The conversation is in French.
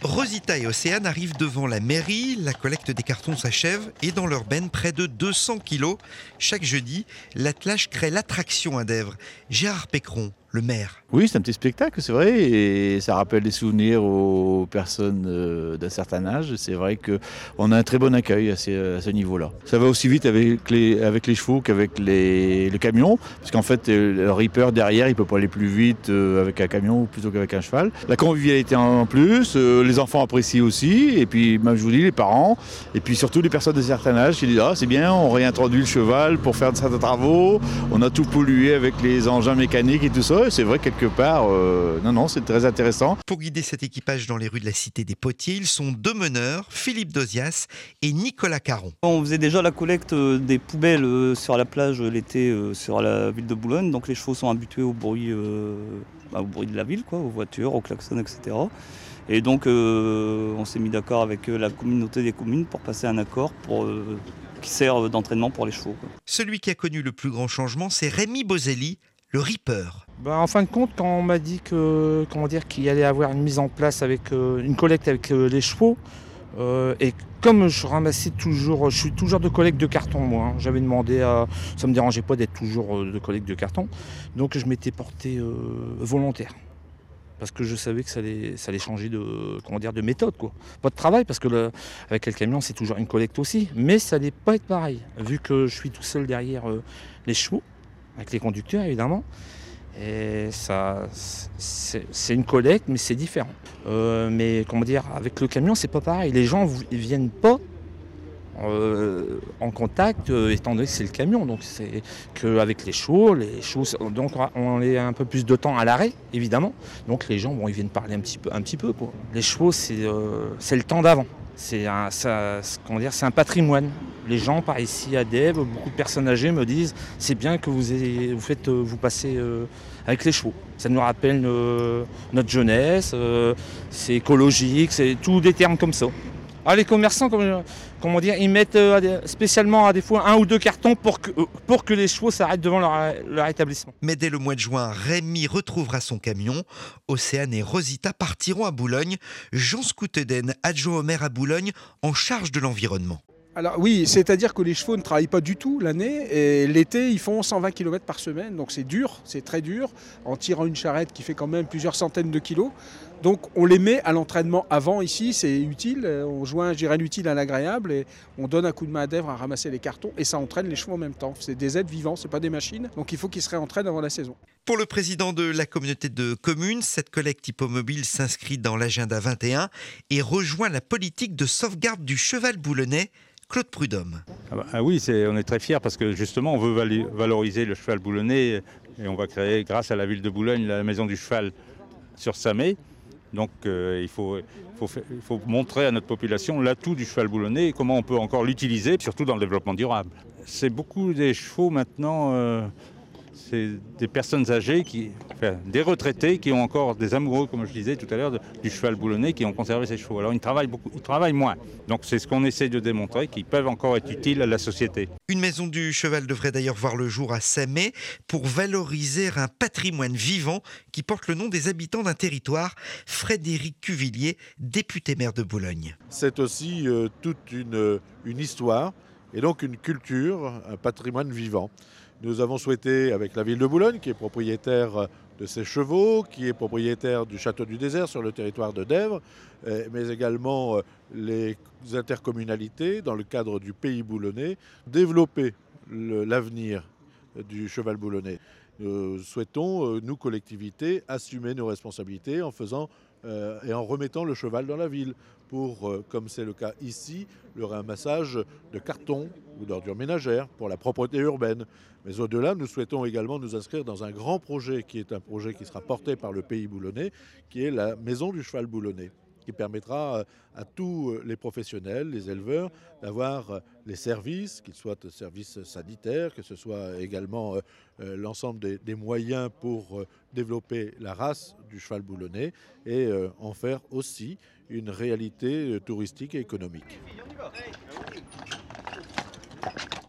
Rosita et Océane arrivent devant la mairie, la collecte des cartons s'achève et dans leur benne, près de 200 kilos. Chaque jeudi, l'attelage crée l'attraction à Dèvres. Gérard Pécron, le maire. Oui, c'est un petit spectacle, c'est vrai, et ça rappelle des souvenirs aux personnes d'un certain âge. C'est vrai qu'on a un très bon accueil à ce niveau-là. Ça va aussi vite avec les chevaux qu'avec le camion, parce qu'en fait, le ripper derrière, il ne peut pas aller plus vite avec un camion plutôt qu'avec un cheval. La convivialité en plus, les enfants apprécient aussi, et puis, même je vous dis, les parents, et puis surtout les personnes d'un certain âge qui disent « Ah, c'est bien, on réintroduit le cheval pour faire certains travaux, on a tout pollué avec les engins mécaniques et tout ça. » C'est vrai, quelque part, non, c'est très intéressant. Pour guider cet équipage dans les rues de la cité des Potiers, ils sont deux meneurs, Philippe Dozias et Nicolas Caron. On faisait déjà la collecte des poubelles sur la plage l'été sur la ville de Boulogne. Donc les chevaux sont habitués au bruit de la ville, aux voitures, aux klaxons, etc. Et donc on s'est mis d'accord avec la communauté des communes pour passer un accord qui sert d'entraînement pour les chevaux. Celui qui a connu le plus grand changement, c'est Rémi Bozelli, le ripper. En fin de compte, quand on m'a dit qu'il allait avoir une mise en place avec une collecte avec les chevaux, et comme je suis toujours de collecte de carton, moi, j'avais demandé ça me dérangeait pas d'être toujours de collecte de carton, donc je m'étais porté volontaire. Parce que je savais que ça allait changer de méthode, quoi. Pas de travail, parce que avec le camion, c'est toujours une collecte aussi, mais ça allait pas être pareil, vu que je suis tout seul derrière les chevaux, avec les conducteurs évidemment. Et ça, c'est une collecte, mais c'est différent. Mais avec le camion, c'est pas pareil. Les gens ils viennent pas en contact, étant donné que c'est le camion. Donc c'est qu'avec les chevaux, donc on est un peu plus de temps à l'arrêt, évidemment. Donc les gens, ils viennent parler un petit peu, quoi. Les chevaux, c'est le temps d'avant. C'est un patrimoine. Les gens par ici à Dèvres, beaucoup de personnes âgées me disent c'est bien que vous passez avec les chevaux. Ça nous rappelle notre jeunesse, c'est écologique, c'est tous des termes comme ça. Alors les commerçants, ils mettent spécialement à des fois 1 ou 2 cartons pour que les chevaux s'arrêtent devant leur établissement. Mais dès le mois de juin, Rémi retrouvera son camion. Océane et Rosita partiront à Boulogne. Jean Scouteden, adjoint au maire à Boulogne, en charge de l'environnement. Alors oui, c'est-à-dire que les chevaux ne travaillent pas du tout l'année et l'été ils font 120 km par semaine, donc c'est dur, c'est très dur, en tirant une charrette qui fait quand même plusieurs centaines de kilos. Donc on les met à l'entraînement avant ici, c'est utile, on joint l'utile à l'agréable et on donne un coup de main à Dèvres à ramasser les cartons et ça entraîne les chevaux en même temps. C'est des êtres vivants, c'est pas des machines, donc il faut qu'ils se réentraînent avant la saison. Pour le président de la communauté de communes, cette collecte hippomobile s'inscrit dans l'agenda 21 et rejoint la politique de sauvegarde du cheval boulonnais. Claude Prudhomme. Oui, on est très fiers parce que justement on veut valoriser le cheval boulonnais et on va créer grâce à la ville de Boulogne la maison du cheval sur Samé. Donc il faut montrer à notre population l'atout du cheval boulonnais et comment on peut encore l'utiliser, surtout dans le développement durable. C'est beaucoup des chevaux maintenant, c'est des personnes âgées, des retraités qui ont encore des amoureux, comme je disais tout à l'heure, du cheval boulonnais, qui ont conservé ces chevaux. Alors ils travaillent moins. Donc c'est ce qu'on essaie de démontrer, qu'ils peuvent encore être utiles à la société. Une maison du cheval devrait d'ailleurs voir le jour à Samé pour valoriser un patrimoine vivant qui porte le nom des habitants d'un territoire. Frédéric Cuvillier, député maire de Boulogne. C'est aussi toute une histoire et donc une culture, un patrimoine vivant. Nous avons souhaité, avec la ville de Boulogne, qui est propriétaire de ses chevaux, qui est propriétaire du Château du Désert sur le territoire de Dèvres, mais également les intercommunalités, dans le cadre du pays boulonnais, développer l'avenir du cheval boulonnais. Nous souhaitons, nous, collectivités, assumer nos responsabilités en faisant et en remettant le cheval dans la ville pour, comme c'est le cas ici, le ramassage de cartons ou d'ordures ménagères pour la propreté urbaine. Mais au-delà, nous souhaitons également nous inscrire dans un grand projet qui est un projet qui sera porté par le pays boulonnais, qui est la maison du cheval boulonnais, qui permettra à tous les professionnels, les éleveurs, d'avoir les services, qu'ils soient services sanitaires, que ce soit également l'ensemble des moyens pour développer la race du cheval boulonnais et en faire aussi une réalité touristique et économique.